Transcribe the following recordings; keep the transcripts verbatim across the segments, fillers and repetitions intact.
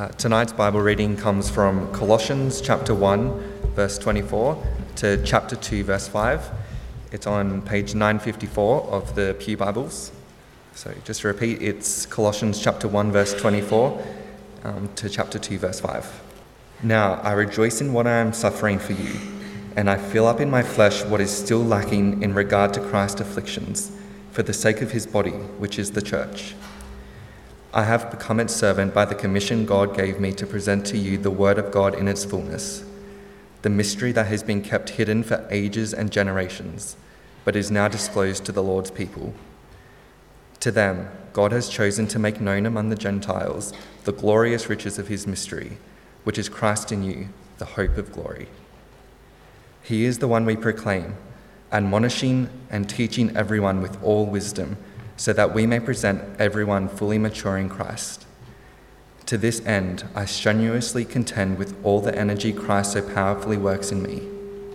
Uh, tonight's Bible reading comes from Colossians chapter one, verse twenty-four to chapter two, verse five. It's on page nine fifty-four of the Pew Bibles. So just to repeat, it's Colossians chapter one, verse twenty-four um, to chapter two, verse five. Now I rejoice in what I am suffering for you, and I fill up in my flesh what is still lacking in regard to Christ's afflictions, for the sake of his body, which is the church. I have become its servant by the commission God gave me to present to you the word of God in its fullness, the mystery that has been kept hidden for ages and generations, but is now disclosed to the Lord's people. To them, God has chosen to make known among the Gentiles the glorious riches of his mystery, which is Christ in you, the hope of glory. He is the one we proclaim, admonishing and teaching everyone with all wisdom, so that we may present everyone fully mature in Christ. To this end, I strenuously contend with all the energy Christ so powerfully works in me.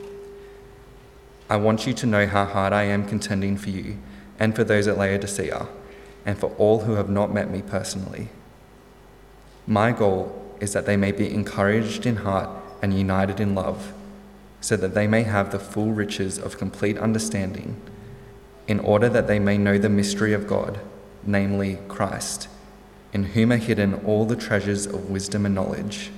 I want you to know how hard I am contending for you and for those at Laodicea, and for all who have not met me personally. My goal is that they may be encouraged in heart and united in love, so that they may have the full riches of complete understanding, in order that they may know the mystery of God, namely Christ, in whom are hidden all the treasures of wisdom and knowledge.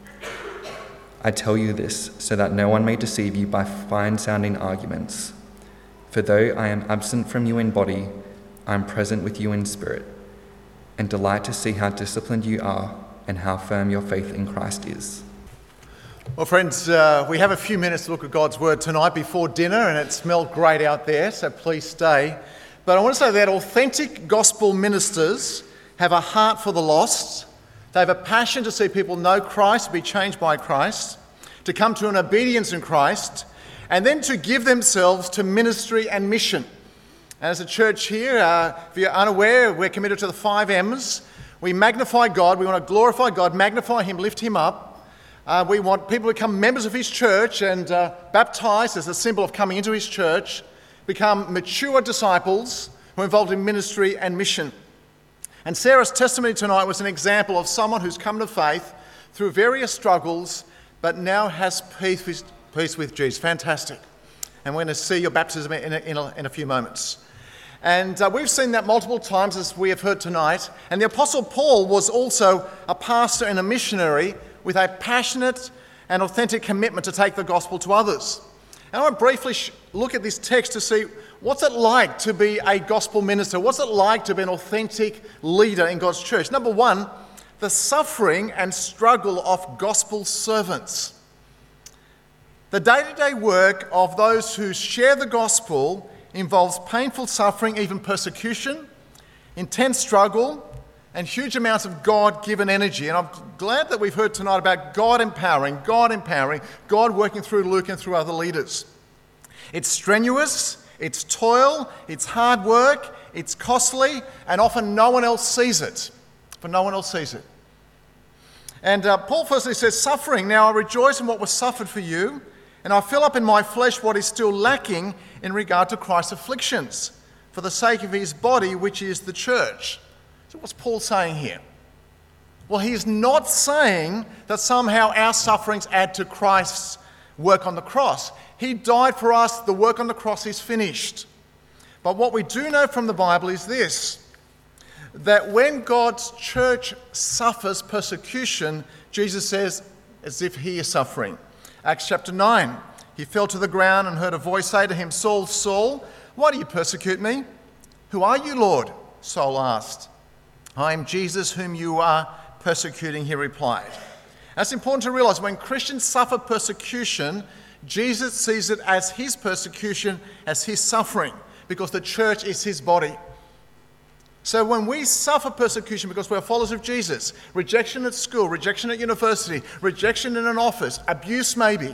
I tell you this so that no one may deceive you by fine-sounding arguments. For though I am absent from you in body, I am present with you in spirit, and delight to see how disciplined you are and how firm your faith in Christ is. Well, friends, uh, we have a few minutes to look at God's Word tonight before dinner, and it smelled great out there, so please stay. But I want to say that authentic gospel ministers have a heart for the lost. They have a passion to see people know Christ, be changed by Christ, to come to an obedience in Christ, and then to give themselves to ministry and mission. And as a church here, uh, if you're unaware, we're committed to the five M's. We magnify God, we want to glorify God, magnify Him, lift Him up. Uh, we want people to become members of his church and uh, baptised as a symbol of coming into his church, become mature disciples who are involved in ministry and mission. And Sarah's testimony tonight was an example of someone who's come to faith through various struggles, but now has peace with, peace with Jesus. Fantastic. And we're going to see your baptism in a, in a, in a few moments. And uh, we've seen that multiple times, as we have heard tonight. And the Apostle Paul was also a pastor and a missionary with a passionate and authentic commitment to take the gospel to others. And I want to briefly sh- look at this text to see what's it like to be a gospel minister? What's it like to be an authentic leader in God's church? Number one, the suffering and struggle of gospel servants. The day-to-day work of those who share the gospel involves painful suffering, even persecution, intense struggle, and huge amounts of God-given energy. And I'm glad that we've heard tonight about God empowering, God empowering, God working through Luke and through other leaders. It's strenuous, it's toil, it's hard work, it's costly, and often no one else sees it. For no one else sees it. And uh, Paul firstly says, suffering. Now I rejoice in what was suffered for you, and I fill up in my flesh what is still lacking in regard to Christ's afflictions, for the sake of his body, which is the church. So what's Paul saying here? Well, he's not saying that somehow our sufferings add to Christ's work on the cross. He died for us, the work on the cross is finished. But what we do know from the Bible is this, that when God's church suffers persecution, Jesus says, as if he is suffering. Acts chapter nine, he fell to the ground and heard a voice say to him, Saul, Saul, why do you persecute me? Who are you, Lord? Saul asked. I am Jesus whom you are persecuting, he replied. And it's important to realize when Christians suffer persecution, Jesus sees it as his persecution, as his suffering, because the church is his body. So when we suffer persecution because we're followers of Jesus, rejection at school, rejection at university, rejection in an office, abuse maybe,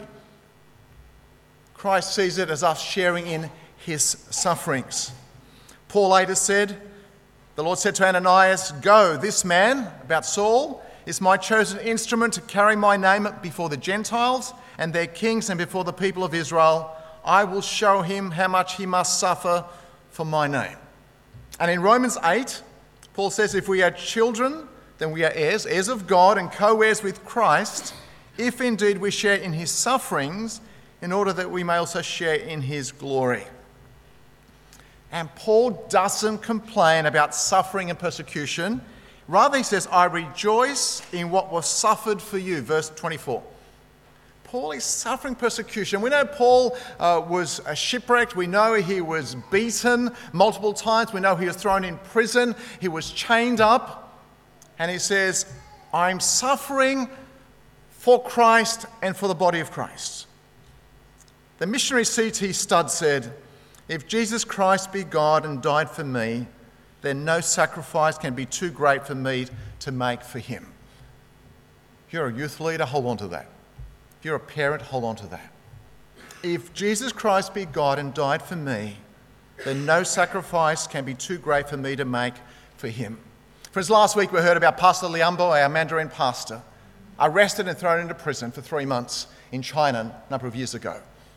Christ sees it as us sharing in his sufferings. Paul later said, the Lord said to Ananias, go, this man, about Saul, is my chosen instrument to carry my name before the Gentiles and their kings and before the people of Israel. I will show him how much he must suffer for my name. And in Romans eight, Paul says, if we are children, then we are heirs, heirs of God and co-heirs with Christ, if indeed we share in his sufferings, in order that we may also share in his glory. And Paul doesn't complain about suffering and persecution. Rather, he says, I rejoice in what was suffered for you, verse twenty-four. Paul is suffering persecution. We know Paul uh, was uh, shipwrecked. We know he was beaten multiple times. We know he was thrown in prison. He was chained up. And he says, I'm suffering for Christ and for the body of Christ. The missionary C T Studd said, if Jesus Christ be God and died for me, then no sacrifice can be too great for me to make for him. If you're a youth leader, hold on to that. If you're a parent, hold on to that. If Jesus Christ be God and died for me, then no sacrifice can be too great for me to make for him. Friends, last week we heard about Pastor Liambo, our Mandarin pastor, arrested and thrown into prison for three months in China a number of years ago.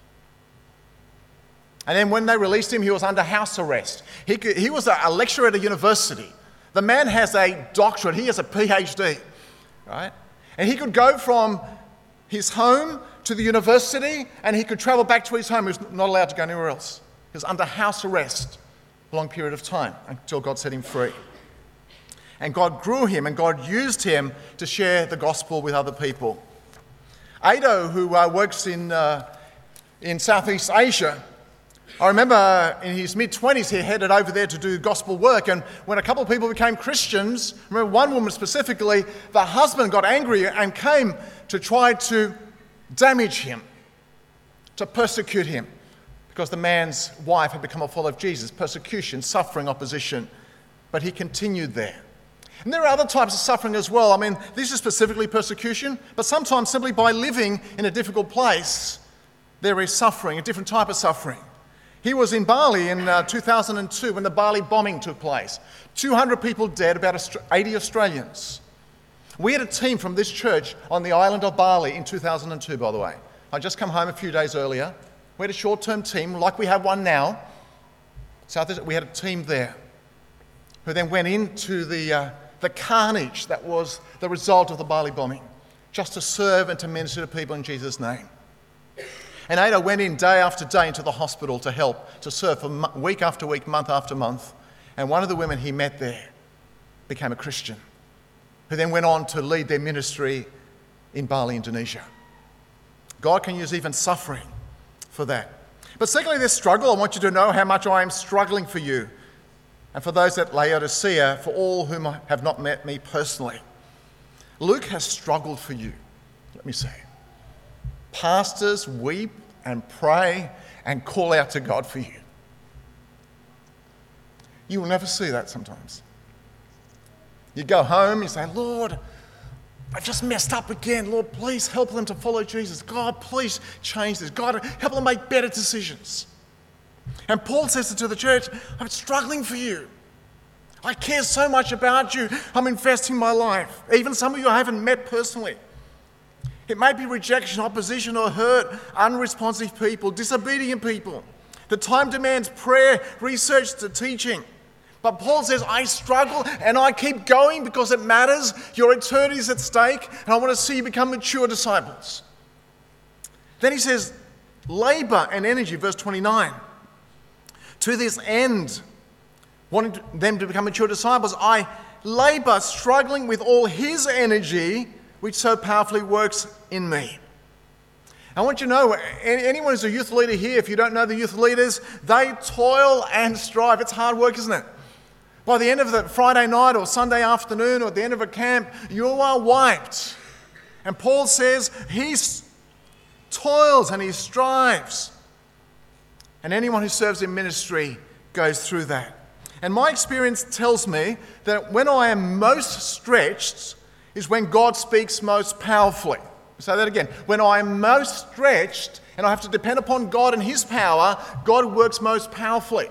And then when they released him, he was under house arrest. He, could, he was a lecturer at a university. The man has a doctorate. He has a P H D, right? And he could go from his home to the university, and he could travel back to his home. He was not allowed to go anywhere else. He was under house arrest a long period of time until God set him free. And God grew him, and God used him to share the gospel with other people. Ado, who uh, works in, uh, in Southeast Asia, I remember in his mid-twenties he headed over there to do gospel work, and when a couple of people became Christians, I remember one woman specifically, the husband got angry and came to try to damage him, to persecute him, because the man's wife had become a follower of Jesus. Persecution, suffering, opposition. But he continued there. And there are other types of suffering as well. I mean, this is specifically persecution, but sometimes simply by living in a difficult place, there is suffering, a different type of suffering. He was in Bali in uh, two thousand two when the Bali bombing took place. two hundred people dead, about eighty Australians. We had a team from this church on the island of Bali in two thousand two, by the way. I'd just come home a few days earlier. We had a short-term team, like we have one now. South, we had a team there who then went into the, uh, the carnage that was the result of the Bali bombing, just to serve and to minister to people in Jesus' name. And Ada went in day after day into the hospital to help, to serve for mo- week after week, month after month. And one of the women he met there became a Christian, who then went on to lead their ministry in Bali, Indonesia. God can use even suffering for that. But secondly, this struggle, I want you to know how much I am struggling for you. And for those at Laodicea, for all whom have not met me personally. Luke has struggled for you, let me say. Pastors weep and pray and call out to God for you. You will never see that sometimes. You go home, you say, Lord, I've just messed up again. Lord, please help them to follow Jesus. God, please change this. God, help them make better decisions. And Paul says to the church, I'm struggling for you. I care so much about you. I'm investing my life. Even some of you I haven't met personally. It may be rejection, opposition, or hurt, unresponsive people, disobedient people. The time demands prayer, research, to teaching. But Paul says, I struggle and I keep going because it matters. Your eternity is at stake, and I want to see you become mature disciples. Then he says, labour and energy, verse twenty-nine. To this end, wanting them to become mature disciples, I labour, struggling with all his energy, which so powerfully works in me. I want you to know, anyone who's a youth leader here, if you don't know the youth leaders, they toil and strive. It's hard work, isn't it? By the end of the Friday night or Sunday afternoon or at the end of a camp, you are wiped. And Paul says he toils and he strives. And anyone who serves in ministry goes through that. And my experience tells me that when I am most stretched is when God speaks most powerfully. Say that again. When I am most stretched and I have to depend upon God and his power, God works most powerfully.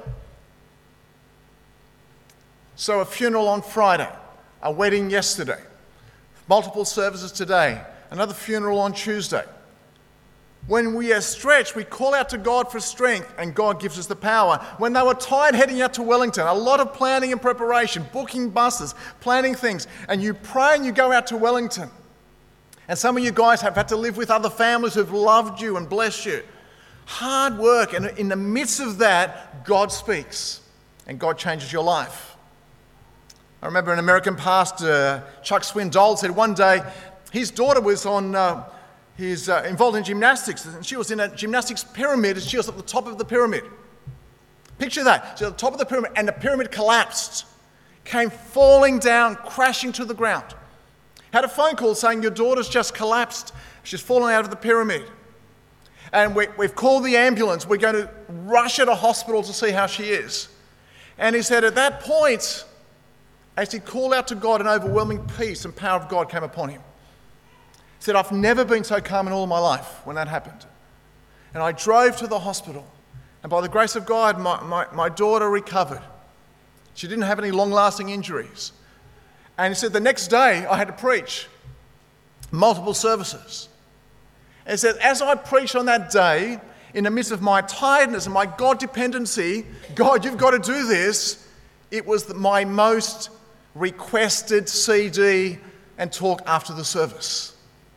So a funeral on Friday, a wedding yesterday, multiple services today, another funeral on Tuesday. When we are stretched, we call out to God for strength, and God gives us the power. When they were tired heading out to Wellington, a lot of planning and preparation, booking buses, planning things, and you pray and you go out to Wellington. And some of you guys have had to live with other families who've loved you and blessed you. Hard work, and in the midst of that, God speaks, and God changes your life. I remember an American pastor, Chuck Swindoll, said one day his daughter was on... Uh, He's uh, involved in gymnastics, and she was in a gymnastics pyramid, and she was at the top of the pyramid. Picture that. She was at the top of the pyramid, and the pyramid collapsed, came falling down, crashing to the ground. Had a phone call saying, your daughter's just collapsed. She's fallen out of the pyramid. And we, we've called the ambulance. We're going to rush her to hospital to see how she is. And he said at that point, as he called out to God, an overwhelming peace and power of God came upon him. He said, I've never been so calm in all of my life when that happened. And I drove to the hospital, and by the grace of God, my, my, my daughter recovered. She didn't have any long-lasting injuries. And he said, the next day, I had to preach multiple services. And he said, as I preached on that day, in the midst of my tiredness and my God dependency, God, you've got to do this, it was my most requested C D and talk after the service.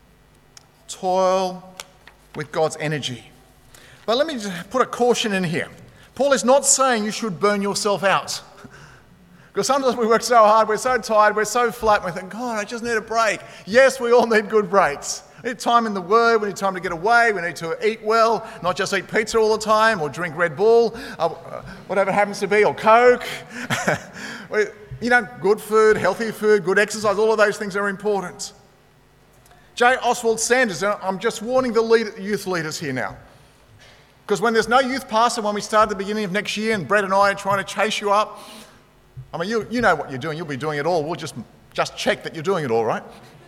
Toil with God's energy. But let me just put a caution in here. Paul is not saying you should burn yourself out. Because sometimes we work so hard, we're so tired, we're so flat, and we think, God, I just need a break. Yes, we all need good breaks. We need time in the Word, we need time to get away, we need to eat well, not just eat pizza all the time, or drink Red Bull, uh, whatever it happens to be, or Coke. You know, good food, healthy food, good exercise, all of those things are important. J. Oswald Sanders, I'm just warning the lead, youth leaders here now. Because when there's no youth pastor, when we start at the beginning of next year and Brett and I are trying to chase you up, I mean, you, you know what you're doing, you'll be doing it all. We'll just, just check that you're doing it all, right?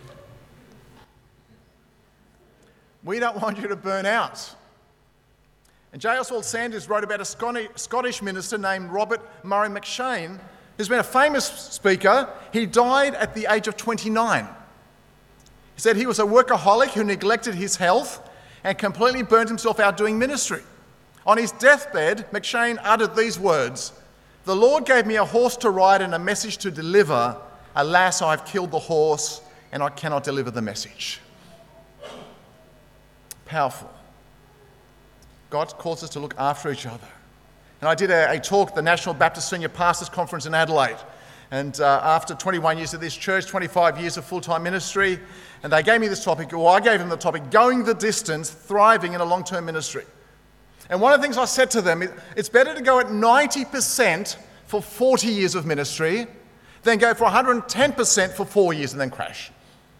We don't want you to burn out. And J. Oswald Sanders wrote about a Scottish minister named Robert Murray McShane, who's been a famous speaker. He died at the age of twenty-nine. He said he was a workaholic who neglected his health and completely burned himself out doing ministry. On his deathbed, McShane uttered these words, "The Lord gave me a horse to ride and a message to deliver. Alas, I've killed the horse and I cannot deliver the message." Powerful. God calls us to look after each other. And I did a, a talk at the National Baptist Senior Pastors Conference in Adelaide. And uh, after twenty-one years of this church, twenty-five years of full-time ministry, and they gave me this topic, or I gave them the topic, going the distance, thriving in a long-term ministry. And one of the things I said to them, it's better to go at ninety percent for forty years of ministry than go for one hundred ten percent for four years and then crash.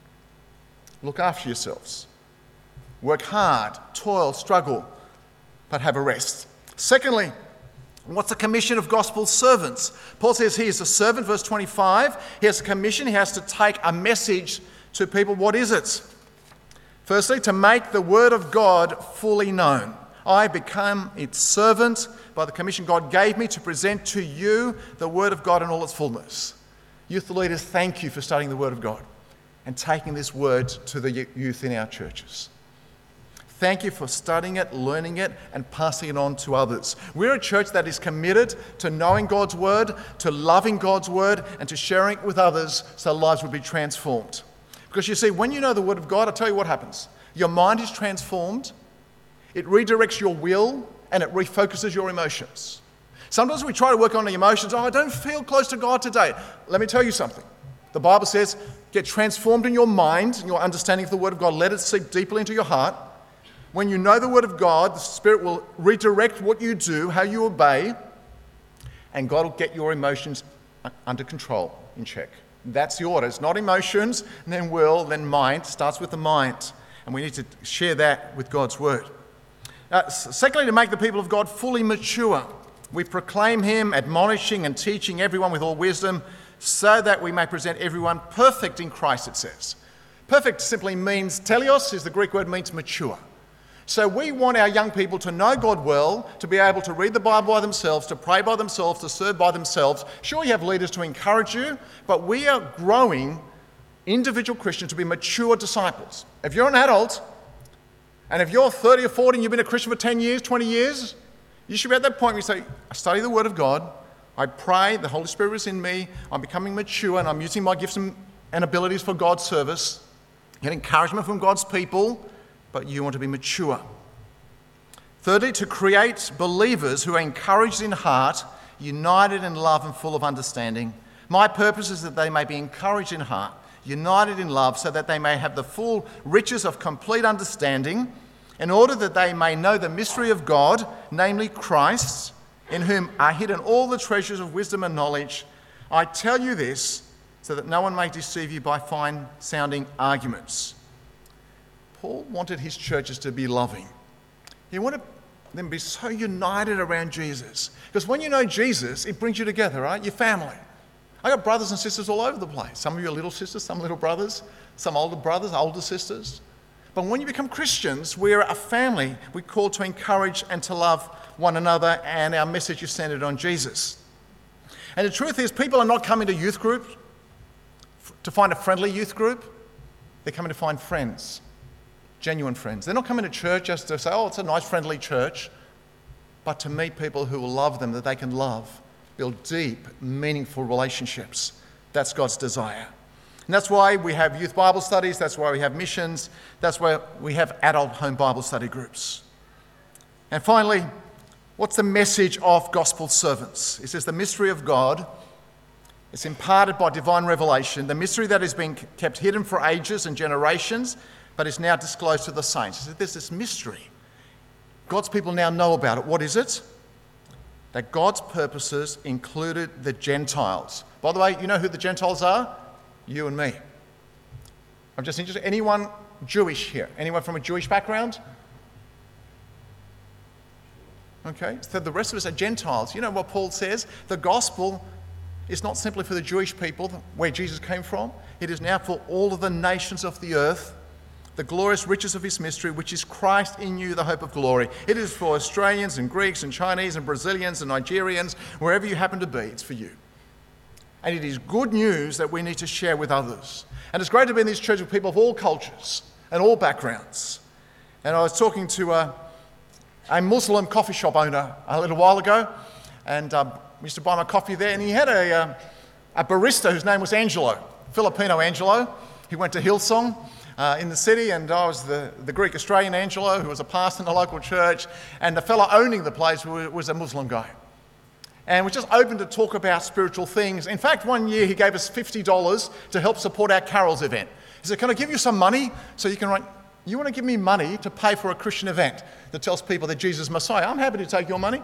Look after yourselves. Work hard, toil, struggle, but have a rest. Secondly, what's the commission of gospel servants? Paul says he is a servant, verse twenty-five. He has a commission. He has to take a message to people. What is it? Firstly, to make the word of God fully known. I become its servant by the commission God gave me to present to you the word of God in all its fullness. Youth leaders, thank you for studying the word of God and taking this word to the youth in our churches. Thank you for studying it, learning it, and passing it on to others. We're a church that is committed to knowing God's word, to loving God's word, and to sharing it with others so lives would be transformed. Because you see, when you know the word of God, I'll tell you what happens. Your mind is transformed, it redirects your will, and it refocuses your emotions. Sometimes we try to work on the emotions. Oh, I don't feel close to God today. Let me tell you something. The Bible says, get transformed in your mind, and your understanding of the word of God. Let it seep deeply into your heart. When you know the word of God, the Spirit will redirect what you do, how you obey, and God will get your emotions under control, in check. That's the order. It's not emotions, and then will, then mind. It starts with the mind, and we need to share that with God's word. Uh, secondly, to make the people of God fully mature, we proclaim him, admonishing and teaching everyone with all wisdom, so that we may present everyone perfect in Christ, it says. Perfect simply means, teleos is the Greek word, means mature. So we want our young people to know God well, to be able to read the Bible by themselves, to pray by themselves, to serve by themselves. Sure, you have leaders to encourage you, but we are growing individual Christians to be mature disciples. If you're an adult, And if you're thirty or forty and you've been a Christian for ten years, twenty years, you should be at that point where you say, I study the Word of God, I pray, the Holy Spirit is in me, I'm becoming mature, and I'm using my gifts and abilities for God's service. Get encouragement from God's people, but you want to be mature. Thirdly, to create believers who are encouraged in heart, united in love and full of understanding. My purpose is that they may be encouraged in heart, united in love, so that they may have the full riches of complete understanding, in order that they may know the mystery of God, namely Christ, in whom are hidden all the treasures of wisdom and knowledge. I tell you this, so that no one may deceive you by fine-sounding arguments. Paul wanted his churches to be loving. He wanted them to be so united around Jesus. Because when you know Jesus, it brings you together, right? Your family. I got brothers and sisters all over the place. Some of you are little sisters, some little brothers, some older brothers, older sisters. But when you become Christians, we're a family. We're called to encourage and to love one another, and our message is centered on Jesus. And the truth is, people are not coming to youth group to find a friendly youth group. They're coming to find friends, genuine friends. They're not coming to church just to say, oh, it's a nice, friendly church, but to meet people who will love them, that they can love, build deep, meaningful relationships. That's God's desire. And that's why we have youth Bible studies, that's why we have missions, that's why we have adult home Bible study groups. And finally, what's the message of gospel servants? It says the mystery of God, it's imparted by divine revelation, the mystery that has been kept hidden for ages and generations, but is now disclosed to the saints. It says there's this mystery. God's people now know about it. What is it? That God's purposes included the Gentiles. By the way, you know who the Gentiles are? You and me. I'm just interested. Anyone Jewish here? Anyone from a Jewish background? Okay, so the rest of us are Gentiles. You know what Paul says? The gospel is not simply for the Jewish people, where Jesus came from. It is now for all of the nations of the earth, the glorious riches of his mystery, which is Christ in you, the hope of glory. It is for Australians and Greeks and Chinese and Brazilians and Nigerians, wherever you happen to be, it's for you. And it is good news that we need to share with others. And it's great to be in this church with people of all cultures and all backgrounds. And I was talking to a, a Muslim coffee shop owner a little while ago, and um, we used to buy my coffee there, and he had a, uh, a barista whose name was Angelo, Filipino Angelo. He went to Hillsong uh, in the city, and I was the, the Greek-Australian Angelo, who was a pastor in the local church, and the fellow owning the place was a Muslim guy. And we're just open to talk about spiritual things. In fact, one year he gave us fifty dollars to help support our Carols event. He said, can I give you some money so you can write, you want to give me money to pay for a Christian event that tells people that Jesus is Messiah? I'm happy to take your money.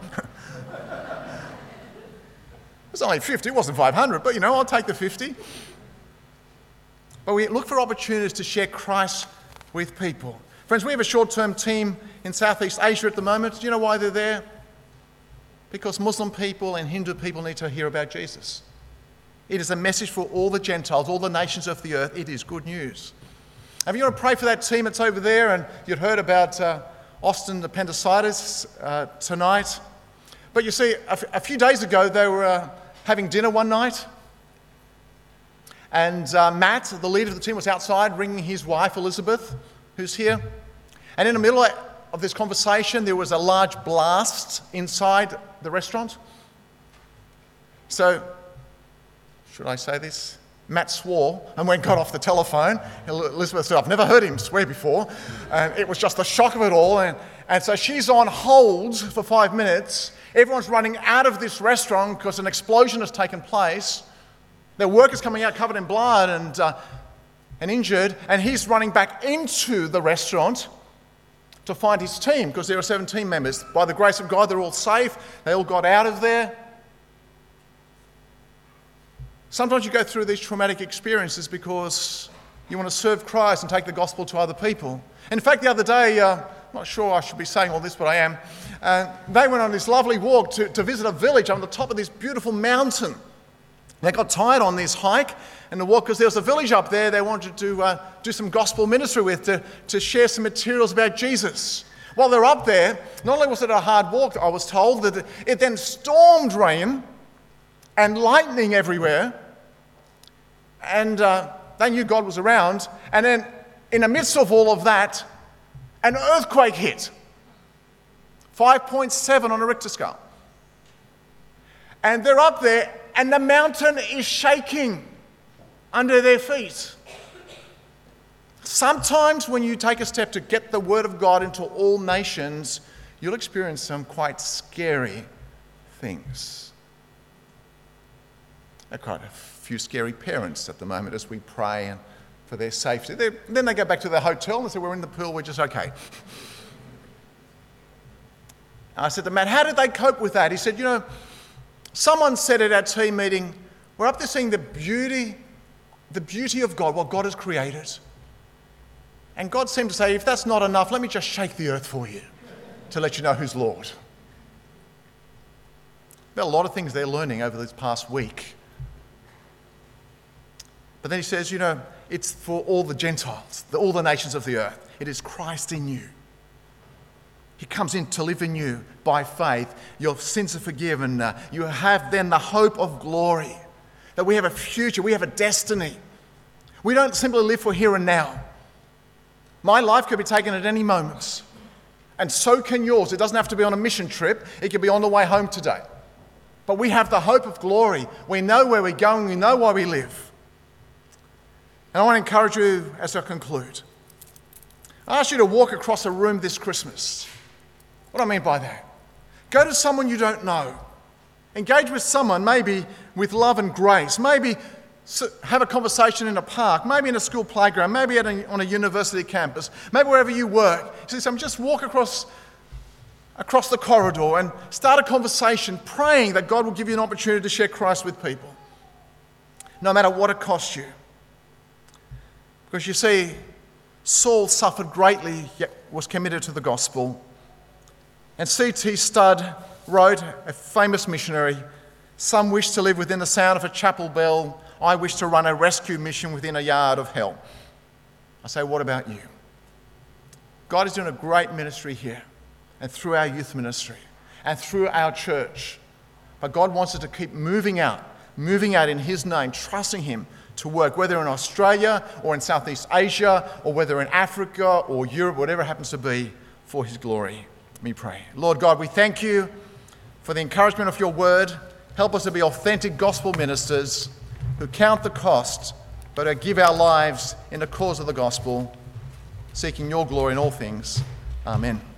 It's only fifty, it wasn't five hundred, but you know, I'll take the fifty. But we look for opportunities to share Christ with people. Friends, we have a short-term team in Southeast Asia at the moment. Do you know why they're there? Because Muslim people and Hindu people need to hear about Jesus. It is a message for all the Gentiles, all the nations of the earth. It is good news. If you want to pray for that team that's over there, and you'd heard about uh, Austin appendicitis uh, tonight. But you see, a, f- a few days ago, they were uh, having dinner one night. And uh, Matt, the leader of the team, was outside ringing his wife, Elizabeth, who's here. And in the middle of this conversation, there was a large blast inside the restaurant. So, should I say this? Matt swore and went got off the telephone. Elizabeth said, I've never heard him swear before. And it was just the shock of it all. And, and so she's on hold for five minutes. Everyone's running out of this restaurant because an explosion has taken place. Their workers coming out covered in blood and, uh, and injured. And he's running back into the restaurant to find his team, because there are seven team members. By the grace of God, they're all safe. They all got out of there. Sometimes you go through these traumatic experiences because you want to serve Christ and take the gospel to other people. In fact, the other day, uh, I'm not sure I should be saying all this, but I am. Uh, they went on this lovely walk to, to visit a village on the top of this beautiful mountain. They got tired on this hike and the walk because there was a village up there they wanted to uh, do some gospel ministry with, to, to share some materials about Jesus. While they're up there, not only was it a hard walk, I was told, that it then stormed rain and lightning everywhere. And uh, they knew God was around. And then in the midst of all of that, an earthquake hit, five point seven on a Richter scale. And they're up there, and the mountain is shaking under their feet. Sometimes when you take a step to get the word of God into all nations, you'll experience some quite scary things. There are quite a few scary parents at the moment as we pray and for their safety. They're, then they go back to their hotel and say, we're in the pool, we're just okay. I said to Matt, how did they cope with that? He said, you know, someone said at our team meeting, we're up there seeing the beauty, the beauty of God, what God has created. And God seemed to say, if that's not enough, let me just shake the earth for you to let you know who's Lord. There are a lot of things they're learning over this past week. But then he says, you know, it's for all the Gentiles, the, all the nations of the earth. It is Christ in you. He comes in to live in you by faith. Your sins are forgiven. Uh, you have then the hope of glory, that we have a future, we have a destiny. We don't simply live for here and now. My life could be taken at any moment, and so can yours. It doesn't have to be on a mission trip. It could be on the way home today. But we have the hope of glory. We know where we're going. We know why we live. And I want to encourage you as I conclude. I ask you to walk across a room this Christmas. What do I mean by that? Go to someone you don't know. Engage with someone, maybe with love and grace. Maybe have a conversation in a park, maybe in a school playground, maybe at a, on a university campus, maybe wherever you work. You see, some just walk across, across the corridor and start a conversation, praying that God will give you an opportunity to share Christ with people, no matter what it costs you. Because you see, Saul suffered greatly, yet was committed to the gospel. And C T Studd wrote, a famous missionary, some wish to live within the sound of a chapel bell. I wish to run a rescue mission within a yard of hell. I say, what about you? God is doing a great ministry here and through our youth ministry and through our church. But God wants us to keep moving out, moving out in His name, trusting Him to work, whether in Australia or in Southeast Asia or whether in Africa or Europe, whatever it happens to be, for His glory. Let me pray. Lord God, we thank You for the encouragement of Your word. Help us to be authentic gospel ministers who count the cost, but who give our lives in the cause of the gospel, seeking Your glory in all things. Amen.